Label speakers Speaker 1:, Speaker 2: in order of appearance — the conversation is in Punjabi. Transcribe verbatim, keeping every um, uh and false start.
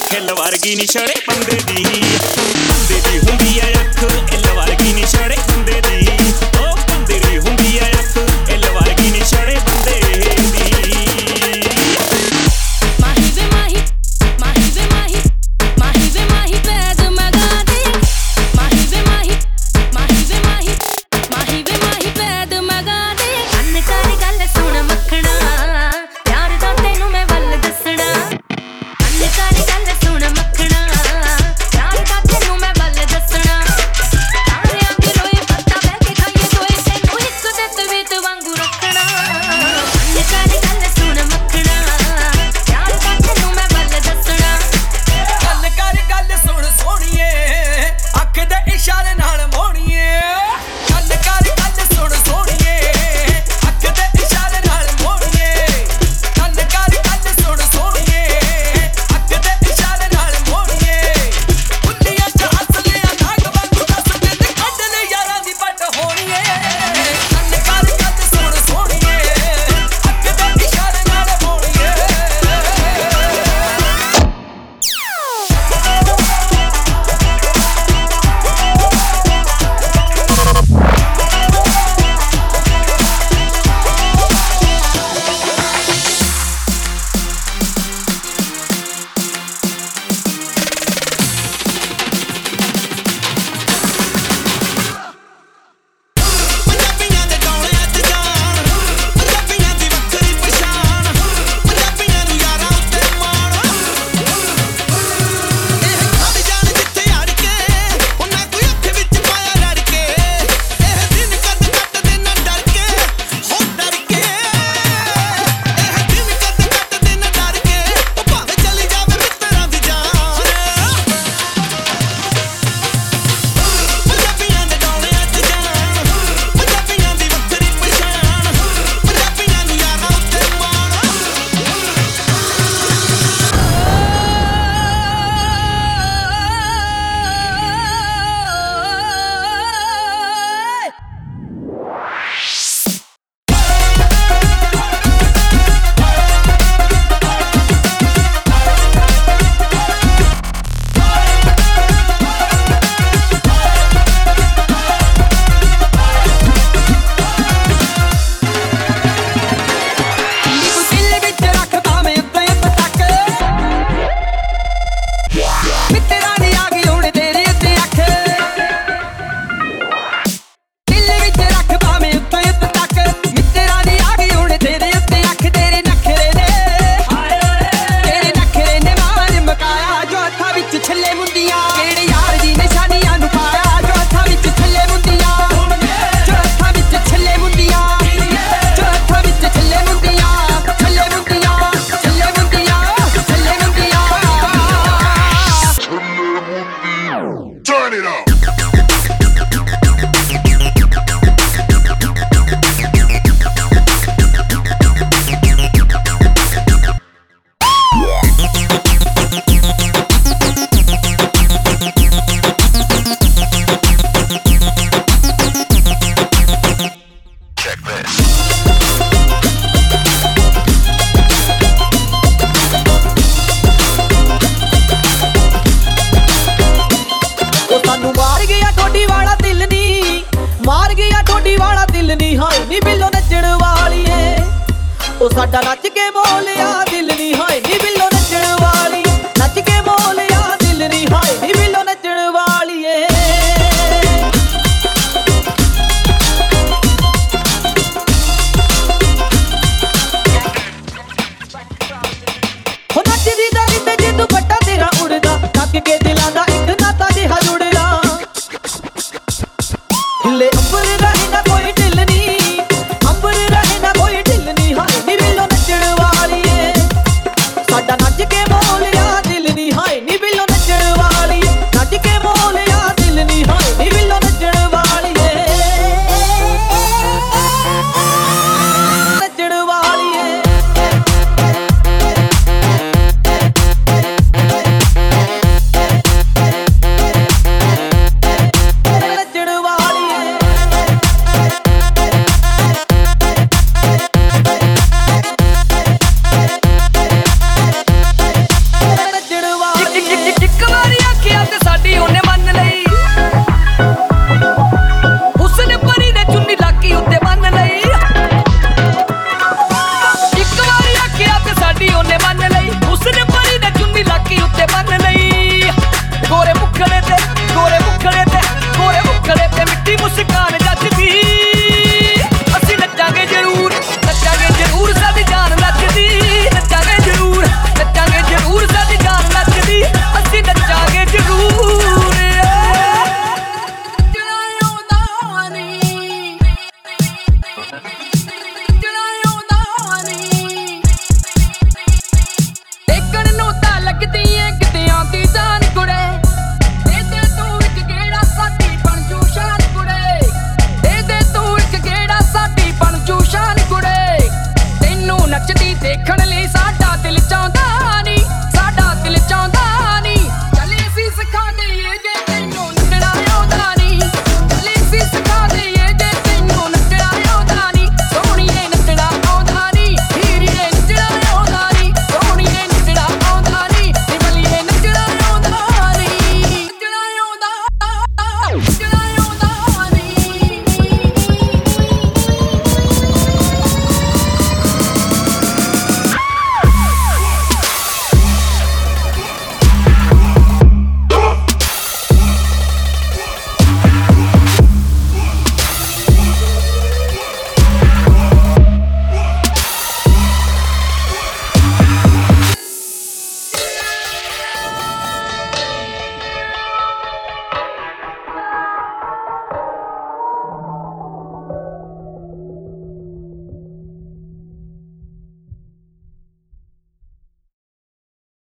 Speaker 1: ਖਿੱਲ ਵਰਗੀ ਨੀ ਛੜੇ ਬੰਦੇ ਦੀ ਬੰਦੇ ਦੀ ਹੁੰਦੀ ਐ ਅੱਖ ਇੱਲ ਵਰਗੀ ਨੀ ਛੜੇ ਬੰਦੇ ਦੀ ਉਹ ਬੰਦੇ ਦੀ ਹੁੰਦੀ ਐ ਅੱਖ ਇੱਲ ਵਰਗੀ ਨੀ ਛੜੇ ਬੰਦੇ ਦੀ
Speaker 2: ਮਾਹੀ ਵੇ ਮਾਹੀ ਮਾਹੀ ਵੇ ਮਾਹੀ ਮਾਹੀ ਵੇ ਮਾਹੀ ਪੈਦ ਮਗਾ ਦੇ ਮਾਹੀ ਵੇ ਮਾਹੀ ਮਾਹੀ ਵੇ ਮਾਹੀ ਮਾਹੀ ਵੇ ਮਾਹੀ ਪੈਦ ਮਗਾ ਦੇ ਅੰਨ ਕਰ ਗੱਲ ਸੁਣ ਮੱਖਣਾ ਪਿਆਰ ਦਾ ਤੈਨੂੰ ਮੈਂ ਵੱਲ ਦੱਸਣਾ ਅੰਨ ਕਰ ਗੱਲ ਸੁਣ ਮੱਖਣਾ ਪਿਆਰ ਦਾ ਤੈਨੂੰ ਮੈਂ ਵੱਲ ਦੱਸਣਾ ਤਾਰਿਆਂ ਦੇ ਰੋਏ ਪੱਤਾ ਬਹਿ ਕੇ ਖਾਈਏ ਦੋਏ ਤੈਨੂੰ ਇੱਕ ਦੇ ਤਵੀਤ ਵਾਂਗੂ ਰੱਖਣਾ ਅੰਨ ਕਰ ਗੱਲ ਸੁਣ ਮੱਖਣਾ ਪਿਆਰ ਦਾ ਤੈਨੂੰ ਮੈਂ ਵੱਲ ਦੱਸਣਾ
Speaker 3: ਗੱਲ ਕਰ ਗੱਲ ਸੁਣ ਸੋਹਣੀਏ ਅੱਖ ਦੇ ਇਸ਼ਾਰੇ ਨਾਲ ਮੋਹਣੀਏ ਗੱਲ ਕਰ ਗੱਲ ਸੁਣ ਸੋਹਣੀਏ ਅੱਖ ਦੇ ਇਸ਼ਾਰੇ ਨਾਲ ਮੋਹਣੀਏ ਗੱਲ ਕਰ ਗੱਲ ਸੁਣ ਸੋਹਣੀਏ ਅੱਖ ਦੇ ਇਸ਼ਾਰੇ ਨਾਲ ਮੋਹਣੀਏ ਬੁੱਲੀਆਂ ਚ ਹੱਸ ਲਿਆ ਨਾਗ ਵਾਂਗੂ ਦੱਸਦੇ ਤੇ ਕੱਢ ਲੈ ਯਾਰਾਂ ਦੀ ਪੱਟ ਹੋਣੀਏ ਗੱਲ ਕਰ ਗੱਲ ਸੁਣ ਸੋਹਣੀਏ ਅੱਖ ਦੇ ਇਸ਼ਾਰੇ ਨਾਲ ਮੋਹਣੀਏ ਪੰਜਾਬੀਆਂ ਦੇ ਡੋਲਿਆਂ 'ਚ ਜਾਨ ਪੰਜਾਬੀਆਂ ਦੀ ਵੱਖਰੀ ਪਛਾਣ ਪੰਜਾਬੀਆਂ ਨੂੰ ਯਾਰਾਂ ਉੱਤੇ ਮਾਣ ਇਹ ਖੜ ਜਾਣ ਜਿੱਥੇ ਅੜ ਕੇ ਉਹਨਾਂ ਕੋਈ ਅੱਖ ਵਿੱਚ ਪਾਇਆ ਲੜ ਕੇ ਇਹ ਦਿਨ ਕਦ ਕੱਟਦੇ ਨਾ ਡਰ ਕੇ ਹੋ ਡਰ ਕੇ ਇਹ ਦਿਨ ਕਦ ਕੱਟਦੇ ਨਾ ਡਰ ਕੇ ਉਹ ਭਾਵੇਂ ਚਲੀ ਜਾਵੇ ਮਿੱਤਰਾਂ ਦੀ ਜਾਨ ਪੰਜਾਬੀਆਂ ਦੇ ਡੋਲਿਆਂ 'ਚ ਜਾਨ ਪੰਜਾਬੀਆਂ ਦੀ ਵੱਖਰੀ ਪਛਾਣ ਪੰਜਾਬੀਆਂ ਨੂੰ ਯਾਰਾਂ ਉੱਤੇ ਮਾਣ ਦਿਲ ਵਿੱਚ ਰੱਖ ਭਾਵੇਂ ਉੱਤੇ ਪਟਕ ਮਿੱਤਰਾਂ ਦੀ ਆ ਗਈ ਹੁਣ ਤੇਰੇ ਉੱਤੇ ਅੱਖ ਦਿਲ ਵਿੱਚ ਰੱਖ ਭਾਵੇਂ ਉੱਤੇ ਪਟਕ ਮਿੱਤਰਾਂ ਦੀ ਆ ਗਈ ਹੁਣ ਤੇਰੇ ਉੱਤੇ ਅੱਖ ਤੇਰੇ ਨਖਰੇ ਨੇ ਤੇਰੇ ਨਖਰੇ ਨੇ ਮਾਰ ਮਕਾਇਆ ਜੋ ਹੱਥਾਂ ਵਿੱਚ ਛੱਲੇ ਮੁੰਦੀਆਂ ਕਿਹੜੇ ਯਾਰ ਦੀ ਨਿਸ਼ਾਨੀਆਂ ਨੂੰ ਪਾਇਆ ਜੋ ਹੱਥਾਂ ਵਿੱਚ ਛੱਲੇ ਮੁੰਦੀਆਂ ਜੋ ਹੱਥਾਂ ਵਿੱਚ ਛੱਲੇ ਮੁੰਦੀਆਂ ਜੋ ਹੱਥਾਂ ਵਿੱਚ ਛੱਲੇ ਮੁੰਦੀਆਂ ਛੱਲੇ ਮੁੰਦੀਆਂ ਛੱਲੇ ਮੁੰਦੀਆਂ ਛੱਲੇ ਮੁੰਦੀਆਂ
Speaker 4: Turn it up. Check this.
Speaker 3: ਉਹ ਸਾਨੂੰ ਮਾਰ ਗਿਆ ਠੋਡੀ ਵਾਲਾ ਦਿਲ ਨੀ ਮਾਰ ਗਿਆ ਠੋਡੀ ਵਾਲਾ ਦਿਲ ਨੀ ਹਾਏ ਨੀ ਬਿੱਲੋ ਨੱਚਣ ਵਾਲੀਏ ਉਹ ਸਾਡਾ ਨੱਚ